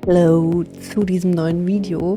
Hallo zu diesem neuen Video,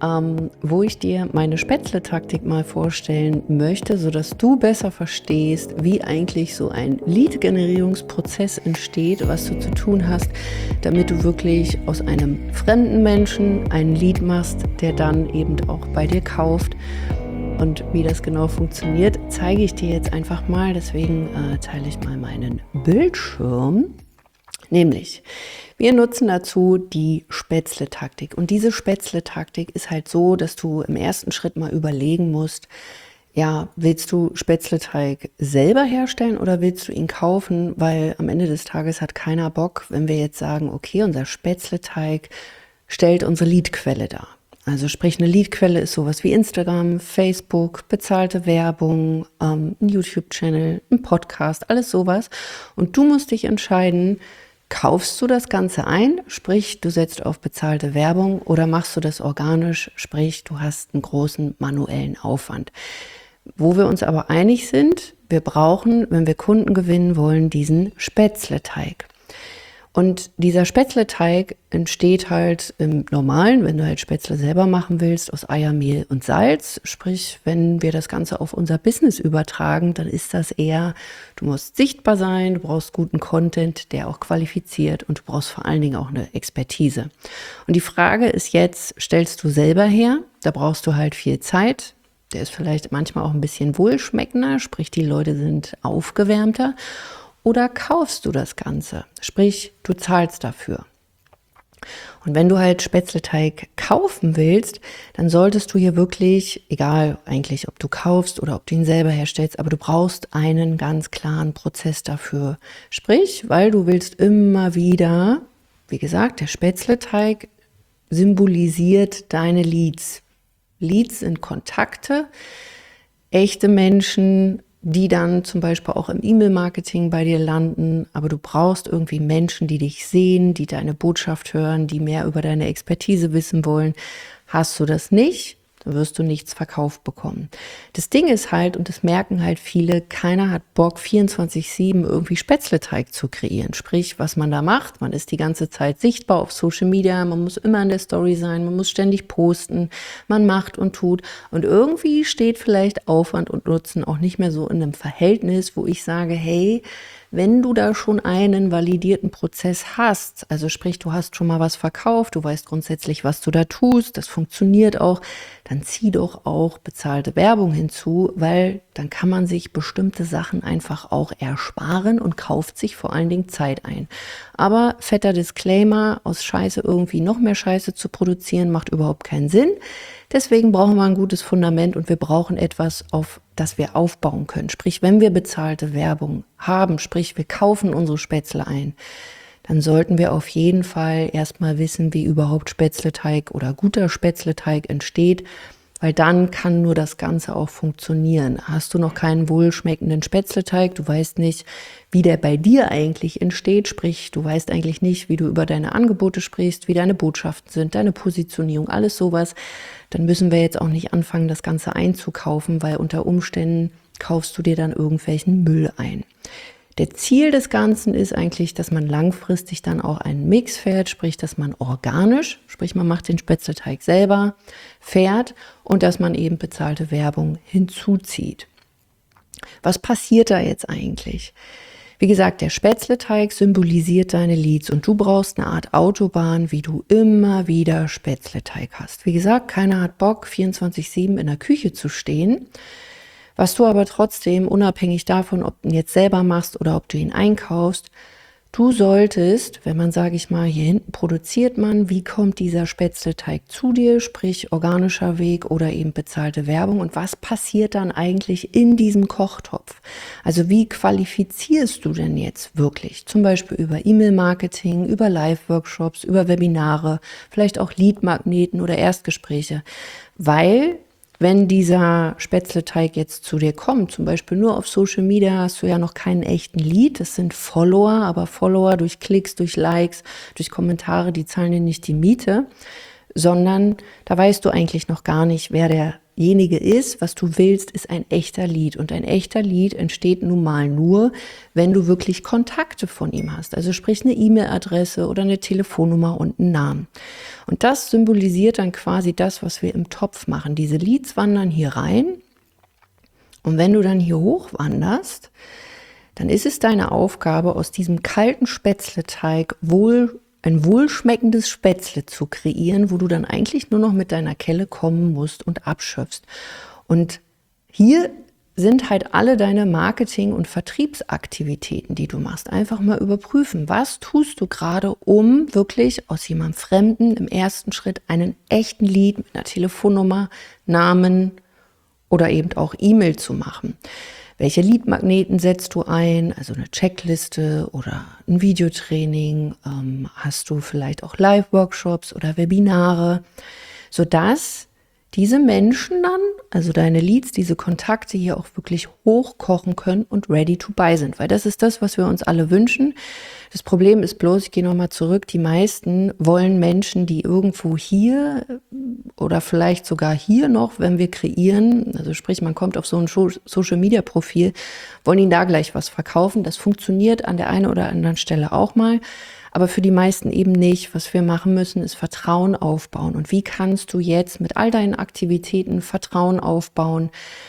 wo ich dir meine Spätzle-Taktik mal vorstellen möchte, sodass du besser verstehst, wie eigentlich so ein Lead-Generierungsprozess entsteht, was du zu tun hast, damit du wirklich aus einem fremden Menschen einen Lead machst, der dann eben auch bei dir kauft. Und wie das genau funktioniert, zeige ich dir jetzt einfach mal. Deswegen teile ich mal meinen Bildschirm. Nämlich, wir nutzen dazu die Spätzle-Taktik. Und diese Spätzle-Taktik ist halt so, dass du im ersten Schritt mal überlegen musst, ja, willst du Spätzleteig selber herstellen oder willst du ihn kaufen? Weil am Ende des Tages hat keiner Bock, wenn wir jetzt sagen, okay, unser Spätzleteig stellt unsere Leadquelle dar. Also sprich, eine Leadquelle ist sowas wie Instagram, Facebook, bezahlte Werbung, ein YouTube-Channel, ein Podcast, alles sowas. Und du musst dich entscheiden, kaufst du das Ganze ein, sprich, du setzt auf bezahlte Werbung, oder machst du das organisch, sprich, du hast einen großen manuellen Aufwand. Wo wir uns aber einig sind, wir brauchen, wenn wir Kunden gewinnen wollen, diesen Spätzleteig. Und dieser Spätzleteig entsteht halt im Normalen, wenn du halt Spätzle selber machen willst, aus Eier, Mehl und Salz. Sprich, wenn wir das Ganze auf unser Business übertragen, dann ist das eher, du musst sichtbar sein, du brauchst guten Content, der auch qualifiziert, und du brauchst vor allen Dingen auch eine Expertise. Und die Frage ist jetzt, stellst du selber her? Da brauchst du halt viel Zeit. Der ist vielleicht manchmal auch ein bisschen wohlschmeckender, sprich, die Leute sind aufgewärmter. Oder kaufst du das Ganze? Sprich, du zahlst dafür. Und wenn du halt Spätzleteig kaufen willst, dann solltest du hier wirklich, egal eigentlich, ob du kaufst oder ob du ihn selber herstellst, aber du brauchst einen ganz klaren Prozess dafür. Sprich, weil du willst immer wieder, wie gesagt, der Spätzleteig symbolisiert deine Leads. Leads sind Kontakte, echte Menschen, die dann zum Beispiel auch im E-Mail-Marketing bei dir landen, aber du brauchst irgendwie Menschen, die dich sehen, die deine Botschaft hören, die mehr über deine Expertise wissen wollen. Hast du das nicht, dann wirst du nichts verkauft bekommen. Das Ding ist halt, und das merken halt viele, keiner hat Bock, 24/7 irgendwie Spätzleteig zu kreieren. Sprich, was man da macht, man ist die ganze Zeit sichtbar auf Social Media, man muss immer in der Story sein, man muss ständig posten, man macht und tut. Und irgendwie steht vielleicht Aufwand und Nutzen auch nicht mehr so in einem Verhältnis, wo ich sage, hey, wenn du da schon einen validierten Prozess hast, also sprich, du hast schon mal was verkauft, du weißt grundsätzlich, was du da tust, das funktioniert auch, dann zieh doch auch bezahlte Werbung hinzu, weil dann kann man sich bestimmte Sachen einfach auch ersparen und kauft sich vor allen Dingen Zeit ein. Aber fetter Disclaimer, aus Scheiße irgendwie noch mehr Scheiße zu produzieren, macht überhaupt keinen Sinn. Deswegen brauchen wir ein gutes Fundament und wir brauchen etwas, auf das wir aufbauen können. Sprich, wenn wir bezahlte Werbung haben, sprich, wir kaufen unsere Spätzle ein, dann sollten wir auf jeden Fall erstmal wissen, wie überhaupt Spätzleteig oder guter Spätzleteig entsteht, weil dann kann nur das Ganze auch funktionieren. Hast du noch keinen wohlschmeckenden Spätzleteig, du weißt nicht, wie der bei dir eigentlich entsteht, sprich, du weißt eigentlich nicht, wie du über deine Angebote sprichst, wie deine Botschaften sind, deine Positionierung, alles sowas, dann müssen wir jetzt auch nicht anfangen, das Ganze einzukaufen, weil unter Umständen kaufst du dir dann irgendwelchen Müll ein. Der Ziel des Ganzen ist eigentlich, dass man langfristig dann auch einen Mix fährt, sprich, dass man organisch, sprich, man macht den Spätzleteig selber, fährt und dass man eben bezahlte Werbung hinzuzieht. Was passiert da jetzt eigentlich? Wie gesagt, der Spätzleteig symbolisiert deine Leads und du brauchst eine Art Autobahn, wie du immer wieder Spätzleteig hast. Wie gesagt, keiner hat Bock, 24/7 in der Küche zu stehen. Was du aber trotzdem, unabhängig davon, ob du ihn jetzt selber machst oder ob du ihn einkaufst, du solltest, wenn man, sage ich mal, hier hinten produziert man, wie kommt dieser Spätzleteig zu dir, sprich organischer Weg oder eben bezahlte Werbung, und was passiert dann eigentlich in diesem Kochtopf? Also wie qualifizierst du denn jetzt wirklich? Zum Beispiel über E-Mail-Marketing, über Live-Workshops, über Webinare, vielleicht auch Lead-Magneten oder Erstgespräche, weil wenn dieser Spätzleteig jetzt zu dir kommt, zum Beispiel nur auf Social Media, hast du ja noch keinen echten Lead. Das sind Follower, aber Follower durch Klicks, durch Likes, durch Kommentare, die zahlen dir nicht die Miete, sondern da weißt du eigentlich noch gar nicht, wer der derjenige ist, was du willst, ist ein echter Lead. Und ein echter Lead entsteht nun mal nur, wenn du wirklich Kontakte von ihm hast. Also sprich eine E-Mail-Adresse oder eine Telefonnummer und einen Namen. Und das symbolisiert dann quasi das, was wir im Topf machen. Diese Leads wandern hier rein. Und wenn du dann hier hochwanderst, dann ist es deine Aufgabe, aus diesem kalten Spätzleteig ein wohlschmeckendes Spätzle zu kreieren, wo du dann eigentlich nur noch mit deiner Kelle kommen musst und abschöpfst. Und hier sind halt alle deine Marketing- und Vertriebsaktivitäten, die du machst. Einfach mal überprüfen, was tust du gerade, um wirklich aus jemandem Fremden im ersten Schritt einen echten Lead mit einer Telefonnummer, Namen oder eben auch E-Mail zu machen. Welche Leadmagneten setzt du ein? Also eine Checkliste oder ein Videotraining? Hast du vielleicht auch Live-Workshops oder Webinare? Sodass diese Menschen dann, also deine Leads, diese Kontakte hier auch wirklich hochkochen können und ready to buy sind. Weil das ist das, was wir uns alle wünschen. Das Problem ist bloß, ich gehe nochmal zurück, die meisten wollen Menschen, die irgendwo hier oder vielleicht sogar hier noch, wenn wir kreieren, also sprich, man kommt auf so ein Social-Media-Profil, wollen ihnen da gleich was verkaufen. Das funktioniert an der einen oder anderen Stelle auch mal. Aber für die meisten eben nicht. Was wir machen müssen, ist Vertrauen aufbauen. Und wie kannst du jetzt mit all deinen Aktivitäten Vertrauen aufbauen?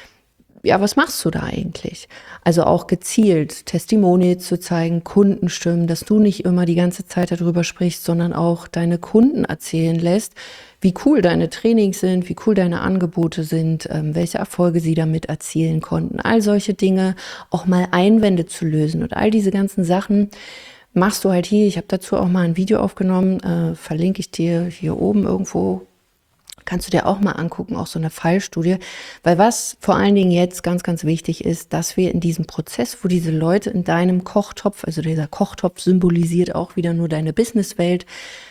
Ja, was machst du da eigentlich? Also auch gezielt Testimonials zu zeigen, Kundenstimmen, dass du nicht immer die ganze Zeit darüber sprichst, sondern auch deine Kunden erzählen lässt, wie cool deine Trainings sind, wie cool deine Angebote sind, welche Erfolge sie damit erzielen konnten. All solche Dinge, auch mal Einwände zu lösen und all diese ganzen Sachen machst du halt hier. Ich habe dazu auch mal ein Video aufgenommen, verlinke ich dir hier oben irgendwo. Kannst du dir auch mal angucken, auch so eine Fallstudie. Weil was vor allen Dingen jetzt ganz, ganz wichtig ist, dass wir in diesem Prozess, wo diese Leute in deinem Kochtopf, also dieser Kochtopf symbolisiert auch wieder nur deine Businesswelt,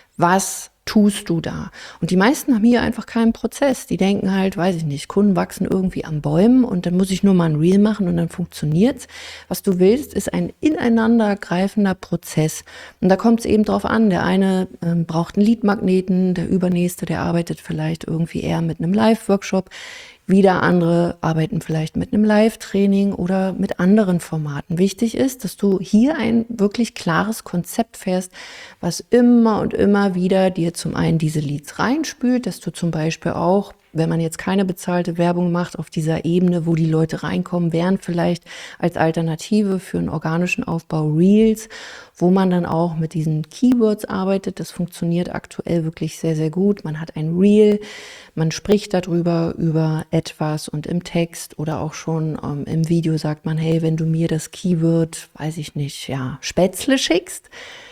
was tust du da? Und die meisten haben hier einfach keinen Prozess. Die denken halt, weiß ich nicht, Kunden wachsen irgendwie an Bäumen und dann muss ich nur mal ein Reel machen und dann funktioniert's. Was du willst, ist ein ineinandergreifender Prozess. Und da kommt es eben drauf an. Der eine braucht einen Leadmagneten, der übernächste, der arbeitet vielleicht irgendwie eher mit einem Live-Workshop. Wieder andere arbeiten vielleicht mit einem Live-Training oder mit anderen Formaten. Wichtig ist, dass du hier ein wirklich klares Konzept fährst, was immer und immer wieder dir zum einen diese Leads reinspült, dass du zum Beispiel auch, wenn man jetzt keine bezahlte Werbung macht auf dieser Ebene, wo die Leute reinkommen, wären vielleicht als Alternative für einen organischen Aufbau Reels, wo man dann auch mit diesen Keywords arbeitet. Das funktioniert aktuell wirklich sehr, sehr gut. Man hat ein Reel, man spricht darüber, über etwas und im Text oder auch schon im Video sagt man, hey, wenn du mir das Keyword, weiß ich nicht, ja, Spätzle schickst,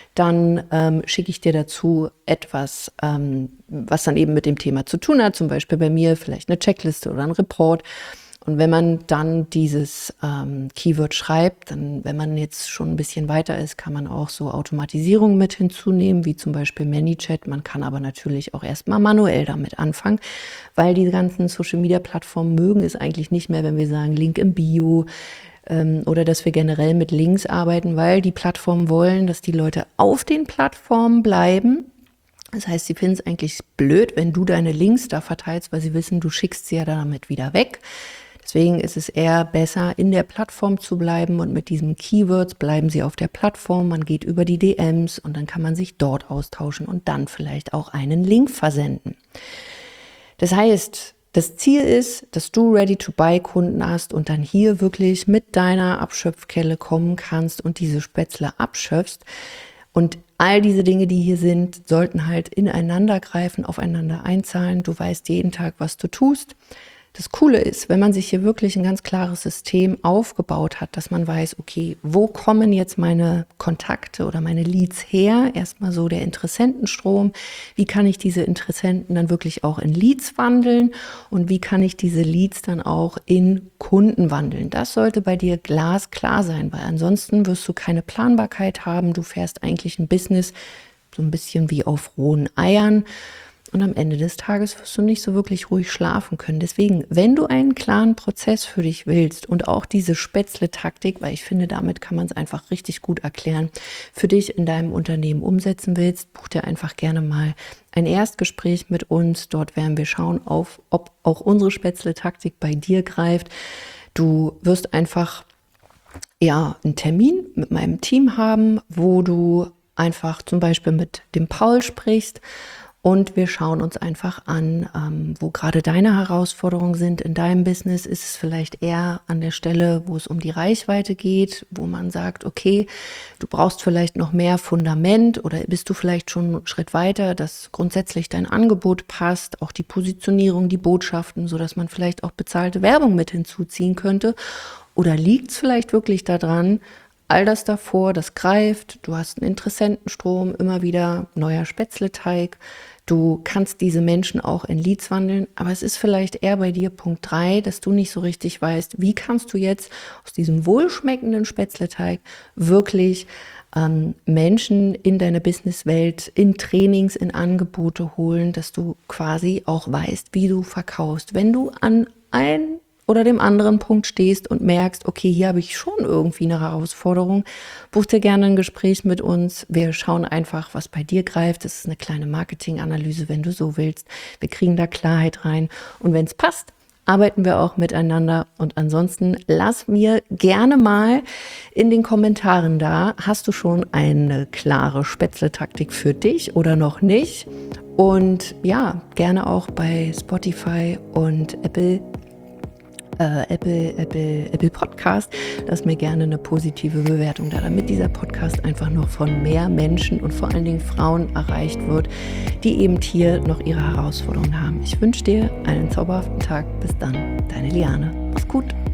dann schicke ich dir dazu etwas, was dann eben mit dem Thema zu tun hat, zum Beispiel bei mir vielleicht eine Checkliste oder ein Report. Und wenn man dann dieses Keyword schreibt, dann, wenn man jetzt schon ein bisschen weiter ist, kann man auch so Automatisierungen mit hinzunehmen, wie zum Beispiel ManyChat. Man kann aber natürlich auch erstmal manuell damit anfangen, weil die ganzen Social-Media-Plattformen mögen es eigentlich nicht mehr, wenn wir sagen Link im Bio, oder dass wir generell mit Links arbeiten, weil die Plattformen wollen, dass die Leute auf den Plattformen bleiben. Das heißt, sie finden es eigentlich blöd, wenn du deine Links da verteilst, weil sie wissen, du schickst sie ja damit wieder weg. Deswegen ist es eher besser, in der Plattform zu bleiben und mit diesen Keywords bleiben sie auf der Plattform. Man geht über die DMs und dann kann man sich dort austauschen und dann vielleicht auch einen Link versenden. Das heißt, das Ziel ist, dass du Ready-to-Buy-Kunden hast und dann hier wirklich mit deiner Abschöpfkelle kommen kannst und diese Spätzle abschöpfst. Und all diese Dinge, die hier sind, sollten halt ineinander greifen, aufeinander einzahlen. Du weißt jeden Tag, was du tust. Das Coole ist, wenn man sich hier wirklich ein ganz klares System aufgebaut hat, dass man weiß, okay, wo kommen jetzt meine Kontakte oder meine Leads her? Erstmal so der Interessentenstrom. Wie kann ich diese Interessenten dann wirklich auch in Leads wandeln? Und wie kann ich diese Leads dann auch in Kunden wandeln? Das sollte bei dir glasklar sein, weil ansonsten wirst du keine Planbarkeit haben. Du fährst eigentlich ein Business so ein bisschen wie auf rohen Eiern. und am Ende des Tages wirst du nicht so wirklich ruhig schlafen können. Deswegen, wenn du einen klaren Prozess für dich willst und auch diese Spätzle-Taktik, weil ich finde, damit kann man es einfach richtig gut erklären, für dich in deinem Unternehmen umsetzen willst, buch dir einfach gerne mal ein Erstgespräch mit uns. Dort werden wir schauen, ob auch unsere Spätzle-Taktik bei dir greift. Du wirst einfach einen Termin mit meinem Team haben, wo du einfach zum Beispiel mit dem Paul sprichst und wir schauen uns einfach an, wo gerade deine Herausforderungen sind in deinem Business. Ist es vielleicht eher an der Stelle, wo es um die Reichweite geht, wo man sagt, okay, du brauchst vielleicht noch mehr Fundament, oder bist du vielleicht schon einen Schritt weiter, dass grundsätzlich dein Angebot passt, auch die Positionierung, die Botschaften, sodass man vielleicht auch bezahlte Werbung mit hinzuziehen könnte. Oder liegt es vielleicht wirklich daran, all das davor, das greift, du hast einen Interessentenstrom, immer wieder neuer Spätzleteig, du kannst diese Menschen auch in Leads wandeln, aber es ist vielleicht eher bei dir Punkt 3, dass du nicht so richtig weißt, wie kannst du jetzt aus diesem wohlschmeckenden Spätzleteig wirklich Menschen in deine Businesswelt, in Trainings, in Angebote holen, dass du quasi auch weißt, wie du verkaufst. Wenn du an ein oder dem anderen Punkt stehst und merkst, okay, hier habe ich schon irgendwie eine Herausforderung, buch dir gerne ein Gespräch mit uns. Wir schauen einfach, was bei dir greift. Das ist eine kleine Marketinganalyse, wenn du so willst. Wir kriegen da Klarheit rein. Und wenn es passt, arbeiten wir auch miteinander. Und ansonsten lass mir gerne mal in den Kommentaren da, hast du schon eine klare Spätzle-Taktik für dich oder noch nicht? Und ja, gerne auch bei Spotify und Apple Podcast, lass mir gerne eine positive Bewertung da, damit dieser Podcast einfach noch von mehr Menschen und vor allen Dingen Frauen erreicht wird, die eben hier noch ihre Herausforderungen haben. Ich wünsche dir einen zauberhaften Tag. Bis dann, deine Liane. Mach's gut.